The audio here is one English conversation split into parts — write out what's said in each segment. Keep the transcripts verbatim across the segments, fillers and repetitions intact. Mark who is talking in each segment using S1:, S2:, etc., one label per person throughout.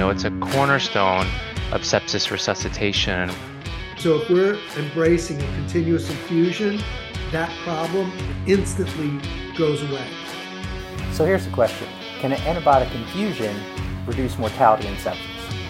S1: know it's a cornerstone of sepsis resuscitation.
S2: So if we're embracing a continuous infusion, that problem instantly goes away.
S3: So here's the question. Can an antibiotic infusion reduce mortality in sepsis?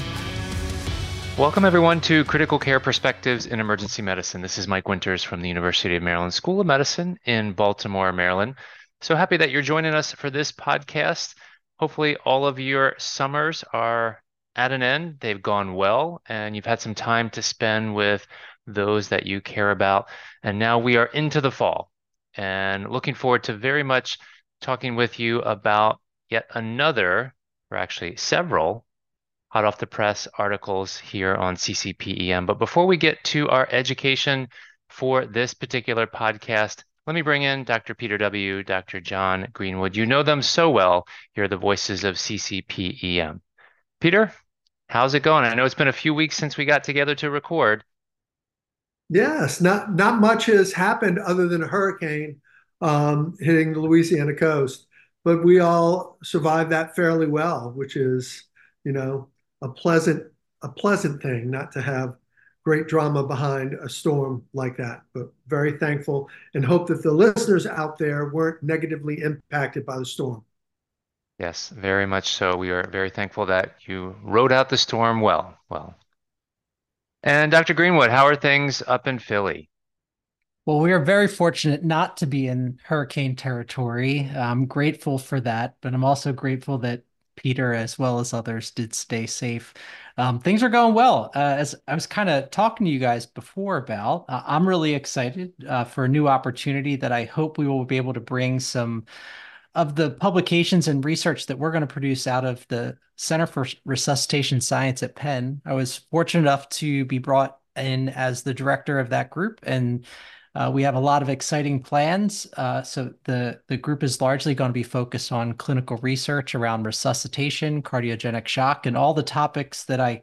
S1: Welcome everyone to Critical Care Perspectives in Emergency Medicine. This is Mike Winters from the University of Maryland School of Medicine in Baltimore, Maryland. So happy that you're joining us for this podcast. Hopefully all of your summers are at an end. They've gone well, and you've had some time to spend with those that you care about. And now we are into the fall, and looking forward to very much talking with you about yet another, or actually several, hot off the press articles here on C C P E M. But before we get to our education for this particular podcast, let me bring in Doctor Peter W., Doctor John Greenwood. You know them so well. You're the voices of C C P E M. Peter, how's it going? I know it's been a few weeks since we got together to record.
S2: Yes, not not much has happened other than a hurricane um, hitting the Louisiana coast, but we all survived that fairly well, which is, you know, a pleasant a pleasant thing not to have great drama behind a storm like that. But very thankful and hope that the listeners out there weren't negatively impacted by the storm.
S1: Yes, very much so. We are very thankful that you rode out the storm well. Well. And Doctor Greenwood, how are things up in Philly?
S4: Well, we are very fortunate not to be in hurricane territory. I'm grateful for that, but I'm also grateful that Peter, as well as others, did stay safe. Um, things are going well. Uh, as I was kind of talking to you guys before about, uh, I'm really excited uh, for a new opportunity that I hope we will be able to bring some of the publications and research that we're going to produce out of the Center for Resuscitation Science at Penn. I was fortunate enough to be brought in as the director of that group, and uh, we have a lot of exciting plans. Uh, so the, the group is largely going to be focused on clinical research around resuscitation, cardiogenic shock, and all the topics that I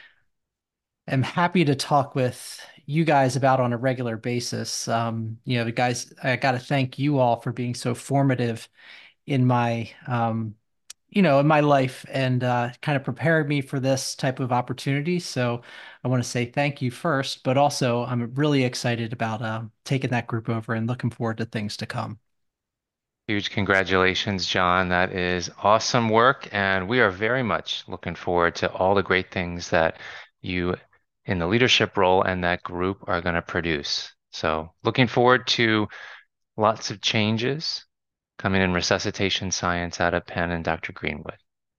S4: am happy to talk with you guys about on a regular basis. Um, you know, the guys, I got to thank you all for being so formative in my, um, you know, in my life and uh, kind of prepared me for this type of opportunity. So I want to say thank you first, but also I'm really excited about uh, taking that group over and looking forward to things to come.
S1: Huge congratulations, John. That is awesome work. And we are very much looking forward to all the great things that you in the leadership role and that group are going to produce. So looking forward to lots of changes coming in resuscitation science out of Penn and Doctor Greenwood.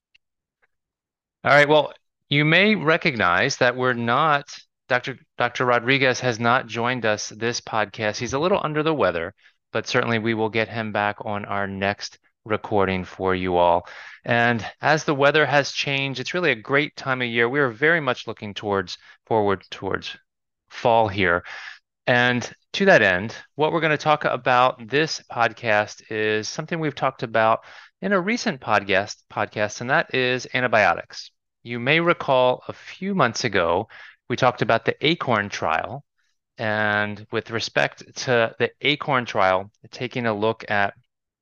S1: All right. Well, you may recognize that we're not, Doctor Doctor Rodriguez has not joined us this podcast. He's a little under the weather, but certainly we will get him back on our next recording for you all. And as the weather has changed, it's really a great time of year. We are very much looking towards forward towards fall here. And to that end, what we're going to talk about this podcast is something we've talked about in a recent podcast, podcast, and that is antibiotics. You may recall a few months ago, we talked about the ACORN trial. And with respect to the ACORN trial, taking a look at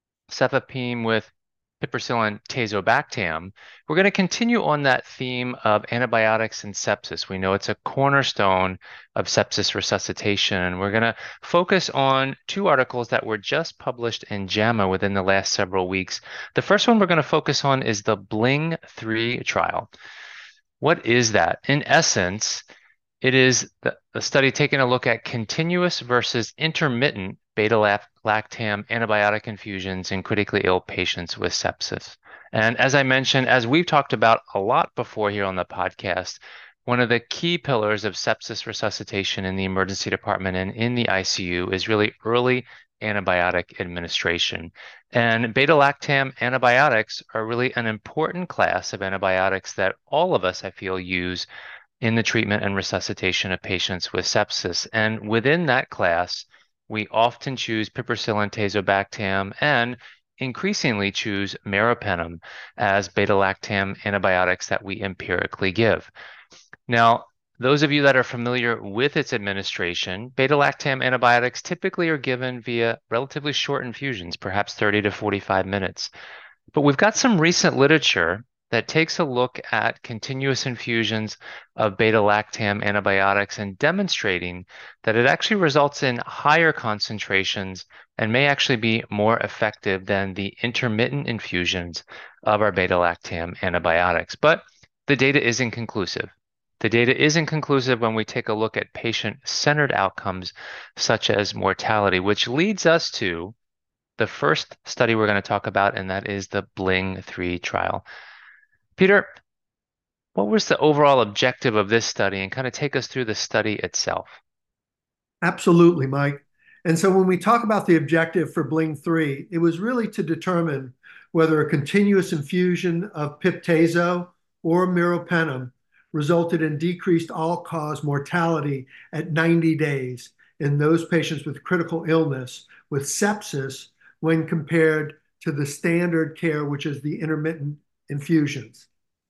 S1: cefepime with piperacillin tazobactam, we're going to continue on that theme of antibiotics and sepsis. We know it's a cornerstone of sepsis resuscitation. And we're going to focus on two articles that were just published in JAMA within the last several weeks. The first one we're going to focus on is the BLING three trial. What is that? In essence, it is the, the study taking a look at continuous versus intermittent beta-lactam antibiotic infusions in critically ill patients with sepsis. And as I mentioned, as we've talked about a lot before here on the podcast, one of the key pillars of sepsis resuscitation in the emergency department and in the I C U is really early antibiotic administration. And beta-lactam antibiotics are really an important class of antibiotics that all of us, I feel, use in the treatment and resuscitation of patients with sepsis. And within that class, we often choose piperacillin tazobactam and increasingly choose meropenem as beta-lactam antibiotics that we empirically give. Now, those of you that are familiar with its administration, beta-lactam antibiotics typically are given via relatively short infusions, perhaps thirty to forty-five minutes. But we've got some recent literature that takes a look at continuous infusions of beta-lactam antibiotics and demonstrating that it actually results in higher concentrations and may actually be more effective than the intermittent infusions of our beta-lactam antibiotics. But the data is inconclusive. The data is inconclusive when we take a look at patient-centered outcomes such as mortality, which leads us to the first study we're going to talk about, and that is the BLING three trial. Peter, what was the overall objective of this study, and kind of take us through the study itself?
S2: Absolutely, Mike. And so when we talk about the objective for BLING three, it was really to determine whether a continuous infusion of pip/tazo or meropenem resulted in decreased all-cause mortality at ninety days in those patients with critical illness with sepsis when compared to the standard care, which is the intermittent infusions.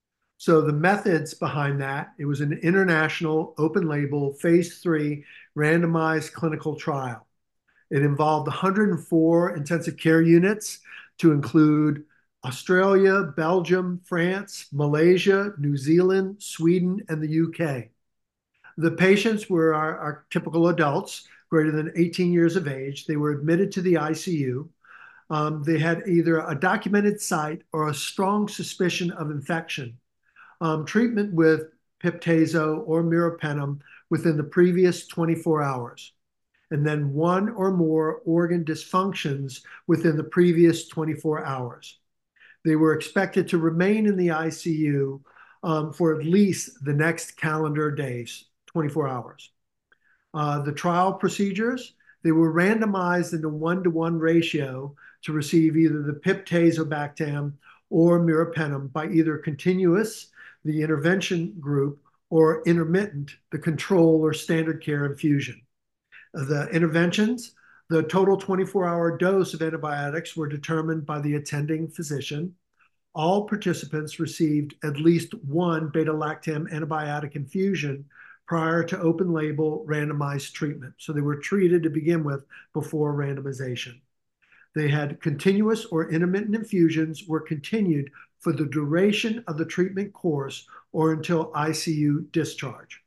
S2: So the methods behind that, it was an international open label phase three randomized clinical trial. It involved one hundred four intensive care units to include Australia, Belgium, France, Malaysia, New Zealand, Sweden, and the U K. The patients were our, our typical adults, greater than eighteen years of age. They were admitted to the I C U. Um, they had either a documented site or a strong suspicion of infection. Um, treatment with pip/tazo or meropenem within the previous twenty-four hours, and then one or more organ dysfunctions within the previous twenty-four hours. They were expected to remain in the I C U um, for at least the next calendar days, twenty-four hours. Uh, the trial procedures, they were randomized in a one-to-one ratio to receive either the pip/tazobactam or meropenem by either continuous, the intervention group, or intermittent, the control or standard care infusion. The interventions, the total twenty-four hour dose of antibiotics were determined by the attending physician. All participants received at least one beta-lactam antibiotic infusion prior to open label randomized treatment. So they were treated to begin with before randomization. They had continuous or intermittent infusions were continued for the duration of the treatment course or until I C U discharge.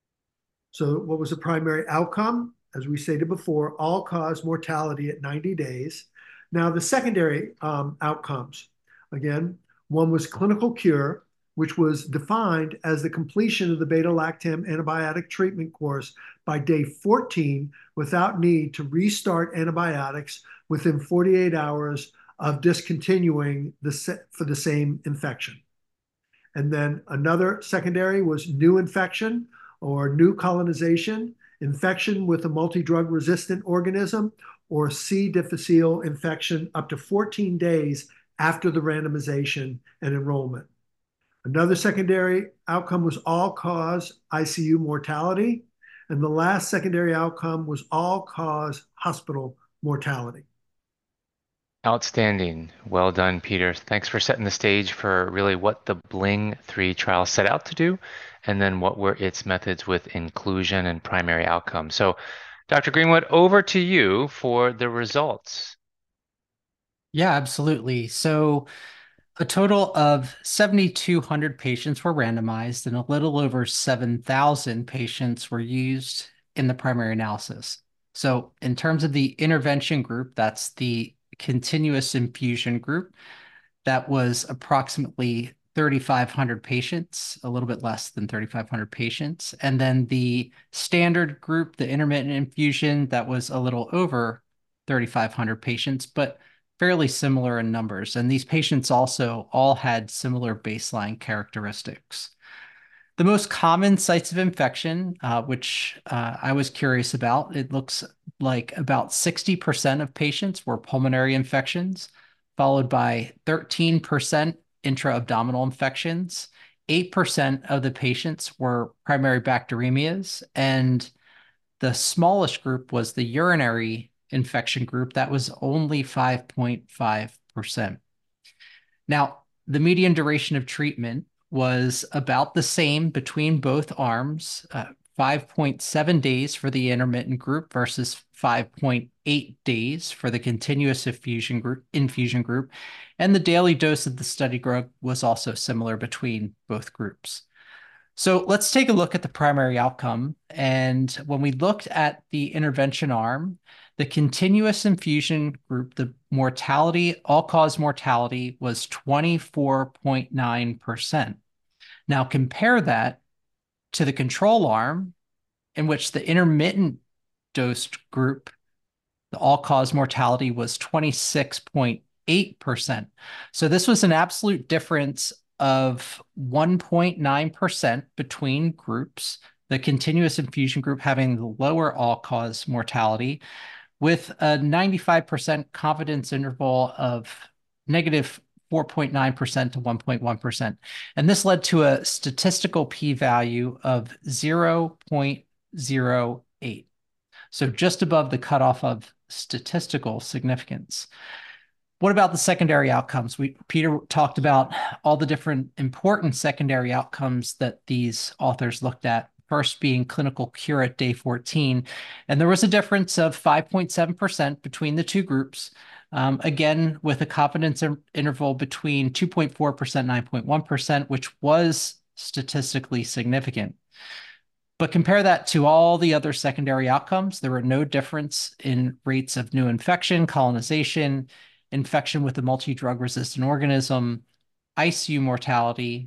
S2: So what was the primary outcome? As we stated before, all-cause mortality at ninety days. Now the secondary um, outcomes, again, one was clinical cure, which was defined as the completion of the beta-lactam antibiotic treatment course by day fourteen without need to restart antibiotics within forty-eight hours of discontinuing the for the same infection. And then another secondary was new infection or new colonization, infection with a multi-drug resistant organism, or C. difficile infection up to fourteen days after the randomization and enrollment. Another secondary outcome was all-cause I C U mortality, and the last secondary outcome was all-cause hospital mortality.
S1: Outstanding. Well done, Peter. Thanks for setting the stage for really what the BLING three trial set out to do, and then what were its methods with inclusion and primary outcomes. So, Doctor Greenwood, over to you for the results.
S4: Yeah, absolutely. So a total of seven thousand two hundred patients were randomized, and a little over seven thousand patients were used in the primary analysis. So in terms of the intervention group, that's the continuous infusion group, that was approximately three thousand five hundred patients, a little bit less than three thousand five hundred patients. And then the standard group, the intermittent infusion, that was a little over three thousand five hundred patients, but fairly similar in numbers. And these patients also all had similar baseline characteristics. The most common sites of infection, uh, which uh, I was curious about, it looks like about sixty percent of patients were pulmonary infections, followed by thirteen percent intra-abdominal infections. eight percent of the patients were primary bacteremias, and the smallest group was the urinary infection group. That was only five point five percent. Now, the median duration of treatment was about the same between both arms, uh, five point seven days for the intermittent group versus five point eight days for the continuous infusion group, infusion group. And the daily dose of the study drug was also similar between both groups. So let's take a look at the primary outcome. And when we looked at the intervention arm, the continuous infusion group, the mortality, all-cause mortality was twenty-four point nine percent. Now compare that to the control arm, in which the intermittent dosed group, the all-cause mortality was twenty-six point eight percent. So this was an absolute difference of one point nine percent between groups, the continuous infusion group having the lower all-cause mortality, with a ninety-five percent confidence interval of negative four point nine percent to one point one percent. And this led to a statistical p-value of zero point zero eight. So just above the cutoff of statistical significance. What about the secondary outcomes? We, Peter talked about all the different important secondary outcomes that these authors looked at, first being clinical cure at day fourteen. And there was a difference of five point seven percent between the two groups, um, again, with a confidence interval between two point four percent, nine point one percent, which was statistically significant. But compare that to all the other secondary outcomes. There were no difference in rates of new infection, colonization, infection with a multi-drug resistant organism, I C U mortality,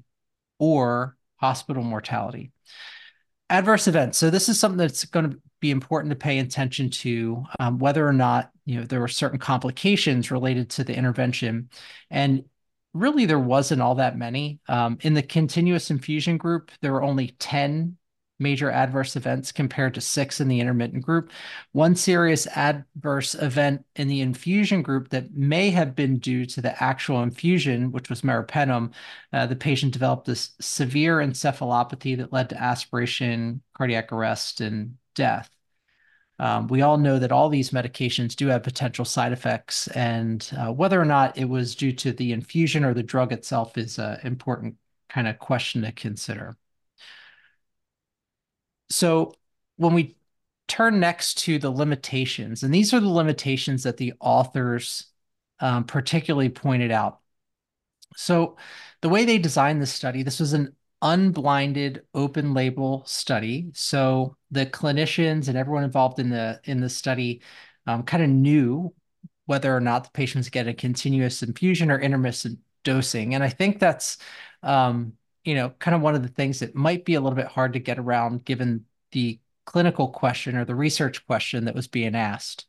S4: or hospital mortality. Adverse events. So this is something that's going to be important to pay attention to, um, whether or not, you know, there were certain complications related to the intervention. And really, there wasn't all that many. Um, in the continuous infusion group, there were only ten major adverse events compared to six in the intermittent group. One serious adverse event in the infusion group that may have been due to the actual infusion, which was meropenem. Uh, the patient developed this severe encephalopathy that led to aspiration, cardiac arrest, and death. Um, we all know that all these medications do have potential side effects, and uh, whether or not it was due to the infusion or the drug itself is an important kind of question to consider. So when we turn next to the limitations, and these are the limitations that the authors um, particularly pointed out. So the way they designed this study, this was an unblinded open label study. So the clinicians and everyone involved in the in the study um, kind of knew whether or not the patients get a continuous infusion or intermittent dosing. And I think that's um, you know, kind of one of the things that might be a little bit hard to get around given the clinical question or the research question that was being asked.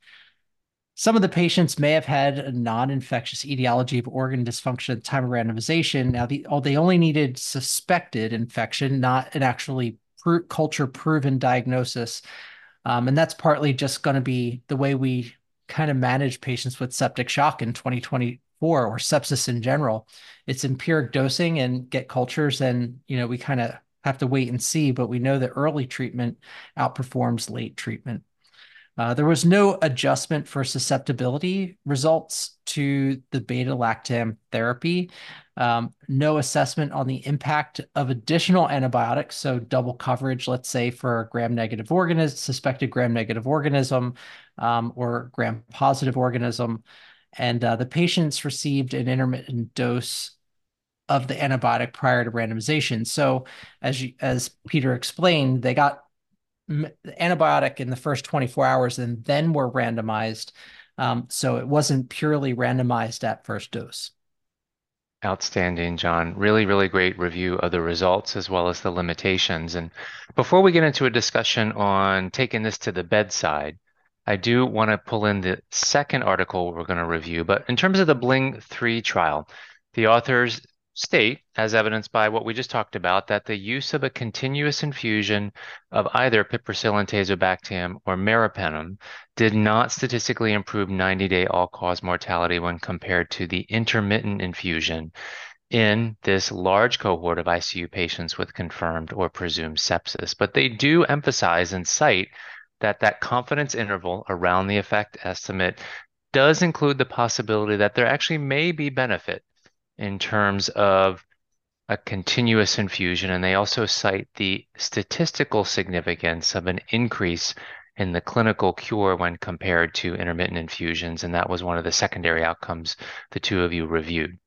S4: Some of the patients may have had a non-infectious etiology of organ dysfunction at the time of randomization. Now, the, oh, they only needed suspected infection, not an actually pro- culture-proven diagnosis. Um, and that's partly just going to be the way we kind of manage patients with septic shock in twenty twenty-four or sepsis in general. It's empiric dosing and get cultures, and you know we kind of have to wait and see, but we know that early treatment outperforms late treatment. Uh, there was no adjustment for susceptibility results to the beta-lactam therapy. Um, no assessment on the impact of additional antibiotics, so double coverage, let's say for gram-negative organism, suspected gram-negative organism, um, or gram-positive organism. And uh, the patients received an intermittent dose of the antibiotic prior to randomization. So as you, as Peter explained, they got antibiotic in the first twenty-four hours and then were randomized. Um, so it wasn't purely randomized at first dose.
S1: Outstanding, John. Really, really great review of the results as well as the limitations. And before we get into a discussion on taking this to the bedside, I do want to pull in the second article we're going to review. But in terms of the BLING three trial, the authors state, as evidenced by what we just talked about, that the use of a continuous infusion of either piperacillin tazobactam or meropenem did not statistically improve ninety-day all-cause mortality when compared to the intermittent infusion in this large cohort of I C U patients with confirmed or presumed sepsis. But they do emphasize and cite that that confidence interval around the effect estimate does include the possibility that there actually may be benefit in terms of a continuous infusion, and they also cite the statistical significance of an increase in the clinical cure when compared to intermittent infusions, and that was one of the secondary outcomes the two of you reviewed.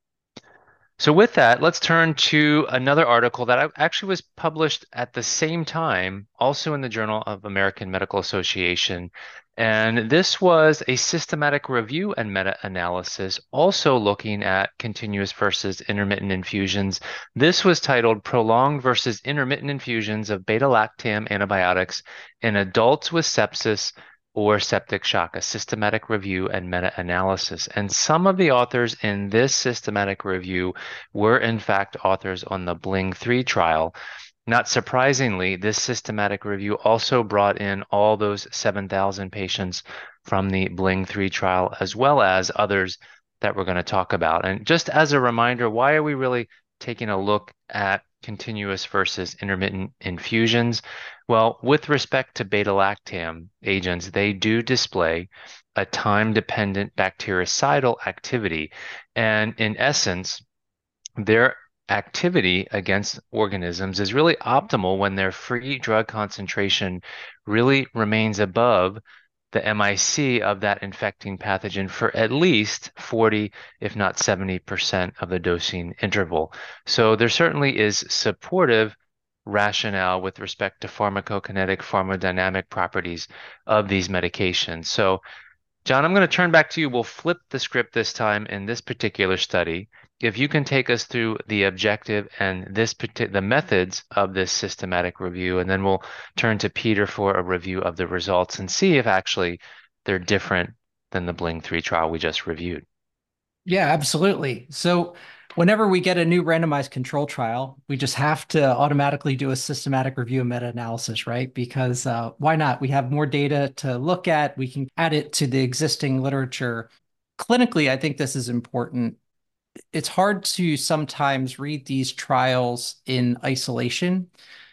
S1: So with that, let's turn to another article that actually was published at the same time, also in the Journal of American Medical Association. And this was a systematic review and meta-analysis, also looking at continuous versus intermittent infusions. This was titled Prolonged versus Intermittent Infusions of Beta-lactam Antibiotics in Adults with Sepsis or Septic Shock, a systematic review and meta-analysis. And some of the authors in this systematic review were in fact authors on the BLING three trial. Not surprisingly, this systematic review also brought in all those seven thousand patients from the BLING three trial, as well as others that we're going to talk about. And just as a reminder, why are we really taking a look at continuous versus intermittent infusions? Well, with respect to beta-lactam agents, they do display a time-dependent bactericidal activity. And in essence, their activity against organisms is really optimal when their free drug concentration really remains above the M I C of that infecting pathogen for at least forty, if not seventy percent of the dosing interval. So there certainly is supportive rationale with respect to pharmacokinetic, pharmacodynamic properties of these medications. So John, I'm going to turn back to you. We'll flip the script this time in this particular study. If you can take us through the objective and this the methods of this systematic review, and then we'll turn to Peter for a review of the results and see if actually they're different than the BLING three trial we just reviewed.
S4: Yeah, absolutely. So whenever we get a new randomized control trial, we just have to automatically do a systematic review and meta-analysis, right? Because uh, why not? We have more data to look at. We can add it to the existing literature. Clinically, I think this is important. It's hard to sometimes read these trials in isolation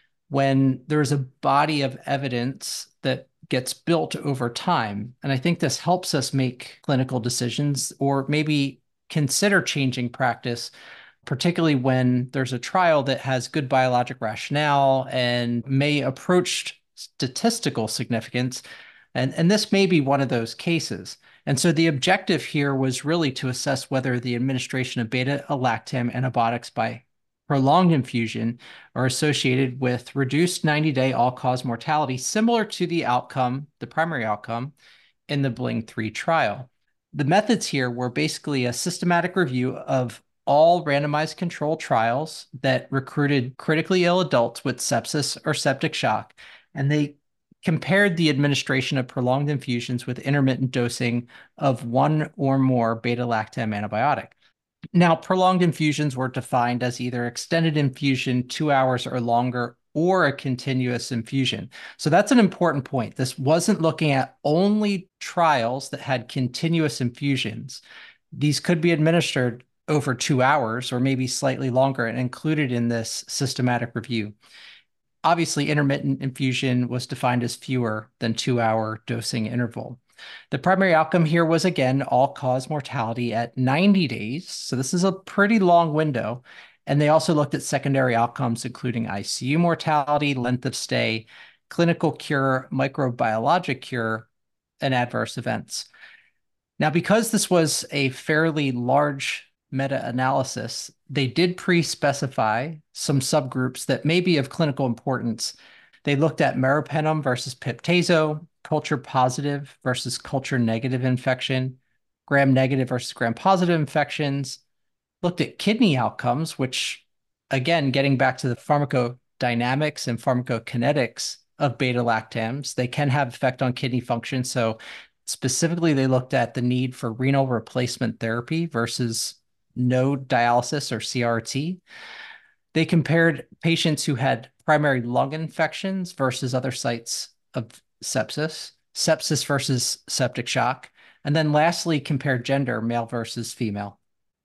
S4: when there's a body of evidence that gets built over time. And I think this helps us make clinical decisions or maybe consider changing practice, particularly when there's a trial that has good biologic rationale and may approach statistical significance. And, and this may be one of those cases. And so the objective here was really to assess whether the administration of beta-lactam antibiotics by prolonged infusion are associated with reduced ninety-day all-cause mortality, similar to the outcome, the primary outcome, in the BLING three trial. The methods here were basically a systematic review of all randomized control trials that recruited critically ill adults with sepsis or septic shock, and they compared the administration of prolonged infusions with intermittent dosing of one or more beta-lactam antibiotic. Now, prolonged infusions were defined as either extended infusion, two hours or longer, or a continuous infusion. So that's an important point. This wasn't looking at only trials that had continuous infusions. These could be administered over two hours or maybe slightly longer and included in this systematic review. Obviously, intermittent infusion was defined as fewer than two-hour dosing interval. The primary outcome here was, again, all-cause mortality at ninety days. So this is a pretty long window. And they also looked at secondary outcomes, including I C U mortality, length of stay, clinical cure, microbiologic cure, and adverse events. Now, because this was a fairly large meta-analysis, they did pre-specify some subgroups that may be of clinical importance. They looked at meropenem versus piptazo, culture positive versus culture negative infection, gram negative versus gram positive infections, looked at kidney outcomes, which, again, getting back to the pharmacodynamics and pharmacokinetics of beta-lactams, they can have effect on kidney function. So specifically, they looked at the need for renal replacement therapy versus no dialysis or C R T. They compared patients who had primary lung infections versus other sites of sepsis, sepsis versus septic shock, and then lastly, compared gender, male versus female.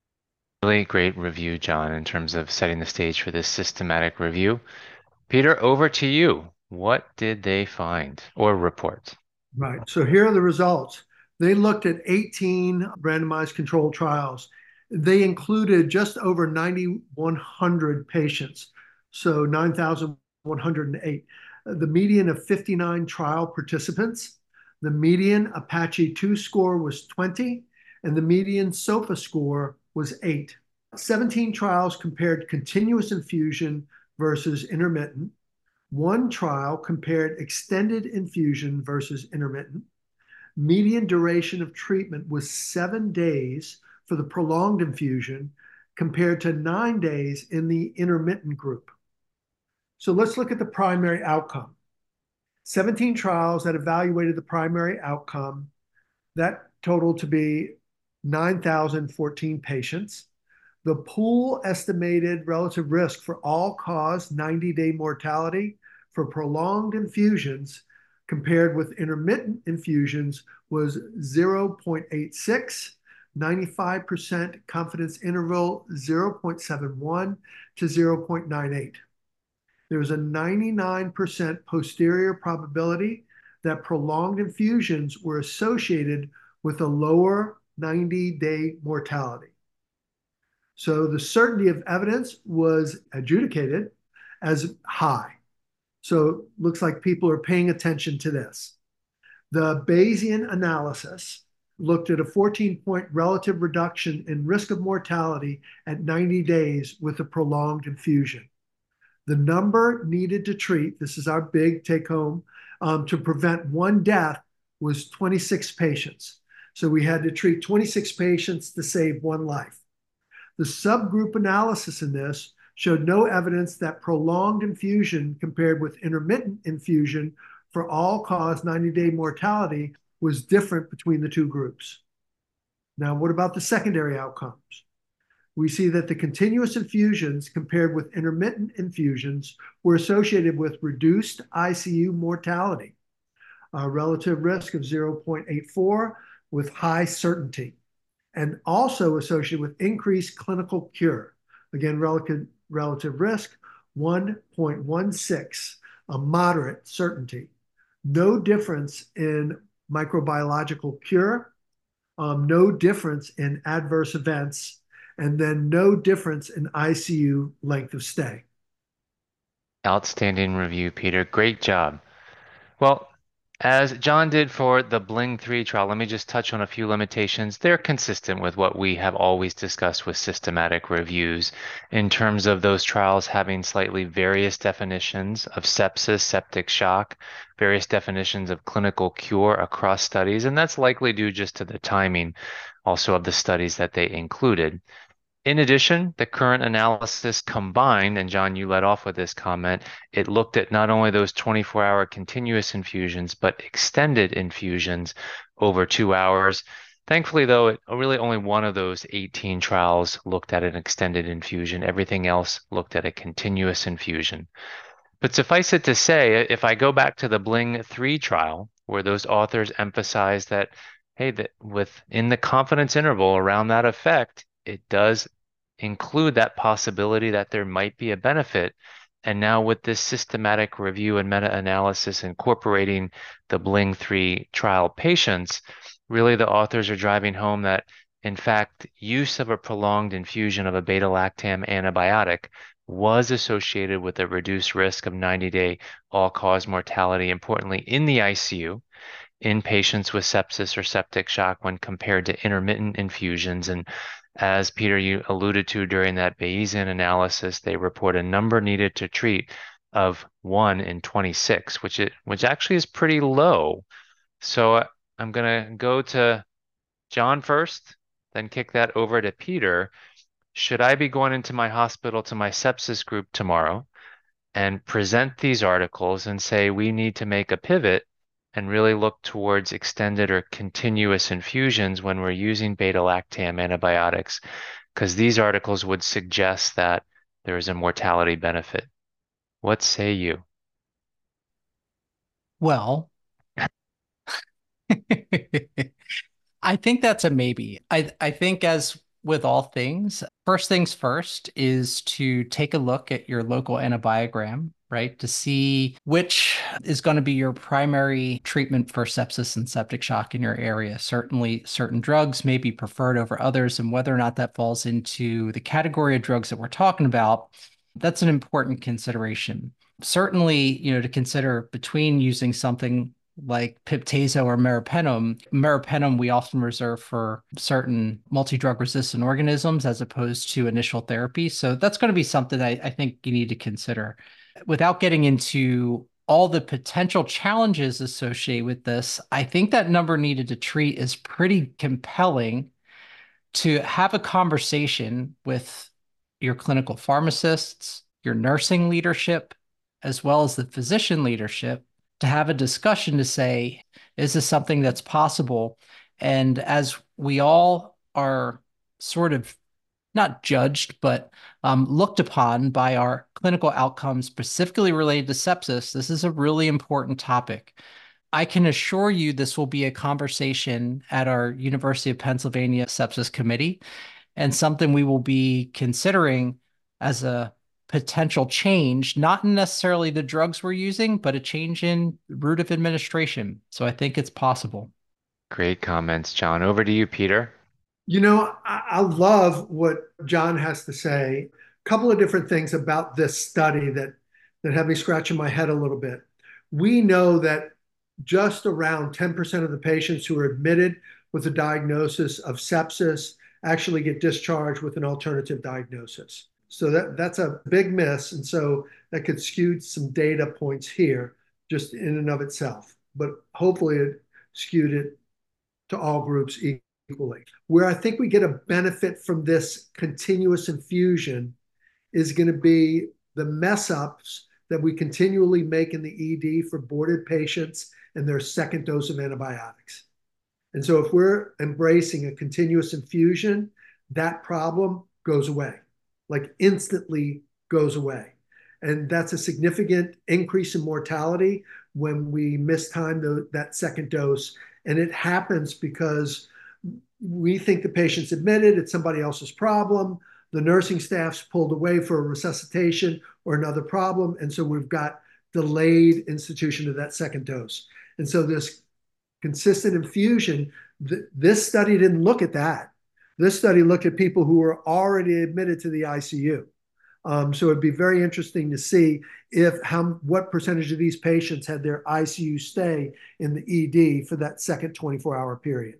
S1: Really great review, John, in terms of setting the stage for this systematic review. Peter, over to you. What did they find or report?
S2: Right. So here are the results. They looked at eighteen randomized controlled trials, They included just over nine thousand one hundred patients, so nine thousand one hundred eight. The median of fifty-nine trial participants. The median Apache two score was twenty, and the median SOFA score was eight. seventeen trials compared continuous infusion versus intermittent. One trial compared extended infusion versus intermittent. Median duration of treatment was seven days for the prolonged infusion compared to nine days in the intermittent group. So let's look at the primary outcome. seventeen trials that evaluated the primary outcome, that totaled to be nine thousand fourteen patients. The pool estimated relative risk for all-cause ninety-day mortality for prolonged infusions compared with intermittent infusions was zero point eight six, ninety-five percent confidence interval zero point seven one to zero point nine eight. There was a ninety-nine percent posterior probability that prolonged infusions were associated with a lower ninety-day mortality. So the certainty of evidence was adjudicated as high. So looks like people are paying attention to this. The Bayesian analysis looked at a fourteen-point relative reduction in risk of mortality at ninety days with a prolonged infusion. The number needed to treat, this is our big take home, um, to prevent one death was twenty-six patients. So we had to treat twenty-six patients to save one life. The subgroup analysis in this showed no evidence that prolonged infusion compared with intermittent infusion for all-cause ninety-day mortality was different between the two groups. Now, what about the secondary outcomes? We see that the continuous infusions compared with intermittent infusions were associated with reduced I C U mortality, a relative risk of zero point eight four with high certainty, and also associated with increased clinical cure. Again, relative, relative risk, one point one six, a moderate certainty. No difference in microbiological cure, um, no difference in adverse events, and then no difference in I C U length of stay.
S1: Outstanding review, Peter. Great job. Well, as John did for the Bling three trial, let me just touch on a few limitations. They're consistent with what we have always discussed with systematic reviews in terms of those trials having slightly various definitions of sepsis, septic shock, various definitions of clinical cure across studies, and that's likely due just to the timing also of the studies that they included. In addition, the current analysis combined, and John, you led off with this comment, it looked at not only those twenty-four hour continuous infusions, but extended infusions over two hours. Thankfully, though, it, really only one of those eighteen trials looked at an extended infusion. Everything else looked at a continuous infusion. But suffice it to say, if I go back to the Bling three trial, where those authors emphasized that, hey, that within the confidence interval around that effect, it does include that possibility that there might be a benefit. And now with this systematic review and meta-analysis incorporating the Bling three trial patients, really the authors are driving home that, in fact, use of a prolonged infusion of a beta-lactam antibiotic was associated with a reduced risk of ninety-day all-cause mortality, importantly in the I C U, in patients with sepsis or septic shock when compared to intermittent infusions. And as Peter, you alluded to during that Bayesian analysis, they report a number needed to treat of one in twenty-six, which it which actually is pretty low. So I'm going to go to John first, then kick that over to Peter. Should I be going into my hospital to my sepsis group tomorrow and present these articles and say we need to make a pivot and really look towards extended or continuous infusions when we're using beta-lactam antibiotics, because these articles would suggest that there is a mortality benefit? What say you?
S4: Well, I think that's a maybe. I, I think, as with all things, first things first is to take a look at your local antibiogram right? To see which is going to be your primary treatment for sepsis and septic shock in your area. Certainly, certain drugs may be preferred over others, and whether or not that falls into the category of drugs that we're talking about, that's an important consideration. Certainly, you know, to consider between using something like Pip/Tazo or meropenem. Meropenem we often reserve for certain multi-drug resistant organisms as opposed to initial therapy. So that's going to be something I, I think you need to consider. Without getting into all the potential challenges associated with this, I think that number needed to treat is pretty compelling to have a conversation with your clinical pharmacists, your nursing leadership, as well as the physician leadership, to have a discussion to say, is this something that's possible? And as we all are sort of not judged, but um, looked upon by our clinical outcomes specifically related to sepsis, this is a really important topic. I can assure you this will be a conversation at our University of Pennsylvania Sepsis Committee and something we will be considering as a potential change, not necessarily the drugs we're using, but a change in route of administration. So I think it's possible.
S1: Great comments, John. Over to you, Peter.
S2: You know, I, I love what John has to say. A couple of different things about this study that, that have me scratching my head a little bit. We know that just around ten percent of the patients who are admitted with a diagnosis of sepsis actually get discharged with an alternative diagnosis. So that, that's a big miss. And so that could skew some data points here just in and of itself. But hopefully it skewed it to all groups equally. Where I think we get a benefit from this continuous infusion is going to be the mess ups that we continually make in the E D for boarded patients and their second dose of antibiotics. And so if we're embracing a continuous infusion, that problem goes away, like instantly goes away. And that's a significant increase in mortality when we mistime the, that second dose. And it happens because we think the patient's admitted, it's somebody else's problem. The nursing staff's pulled away for a resuscitation or another problem. And so we've got delayed institution of that second dose. And so this consistent infusion, th- this study didn't look at that. This study looked at people who were already admitted to the I C U. Um, so it'd be very interesting to see if how what percentage of these patients had their I C U stay in the E D for that second twenty-four hour period.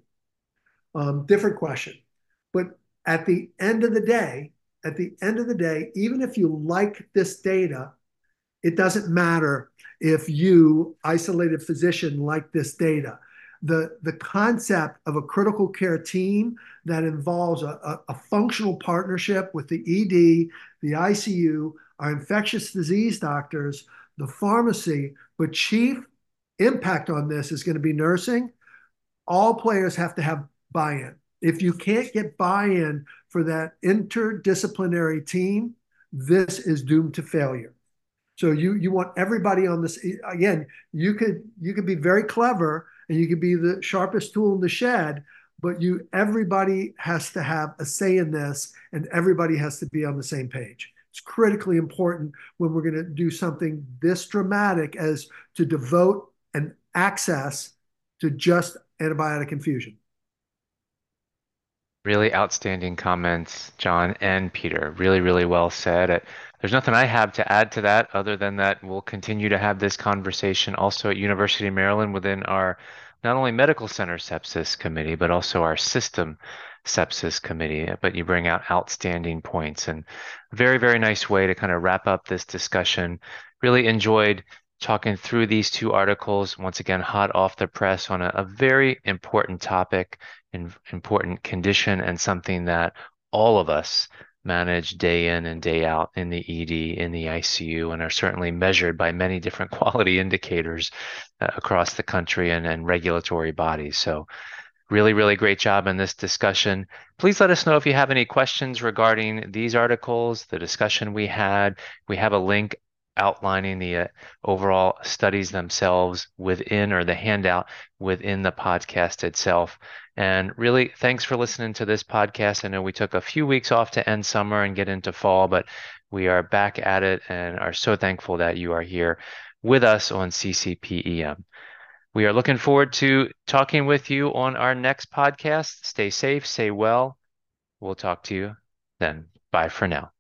S2: Um, different question. But at the end of the day, at the end of the day, even if you like this data, it doesn't matter if you, isolated physician, like this data. The, the concept of a critical care team that involves a, a, a functional partnership with the E D, the I C U, our infectious disease doctors, the pharmacy, but chief impact on this is going to be nursing. All players have to have buy-in. If you can't get buy-in for that interdisciplinary team, this is doomed to failure. So you you want everybody on this. Again, you could you could be very clever and you could be the sharpest tool in the shed, but you everybody has to have a say in this, and everybody has to be on the same page. It's critically important when we're going to do something this dramatic as to devote an access to just antibiotic infusion.
S1: Really outstanding comments, John and Peter. Really, really well said. It, there's nothing I have to add to that other than that we'll continue to have this conversation also at University of Maryland within our not only medical center sepsis committee, but also our system sepsis committee. But you bring out outstanding points and very, very nice way to kind of wrap up this discussion. Really enjoyed talking through these two articles, once again, hot off the press on a, a very important topic, an important condition, and something that all of us manage day in and day out in the E D, in the I C U, and are certainly measured by many different quality indicators uh, across the country and, and regulatory bodies. So really, really great job in this discussion. Please let us know if you have any questions regarding these articles, the discussion we had. We have a link outlining the uh, overall studies themselves within, or the handout within the podcast itself. And really, thanks for listening to this podcast. I know we took a few weeks off to end summer and get into fall, but we are back at it and are so thankful that you are here with us on C C P E M. We are looking forward to talking with you on our next podcast. Stay safe, stay well. We'll talk to you then. Bye for now.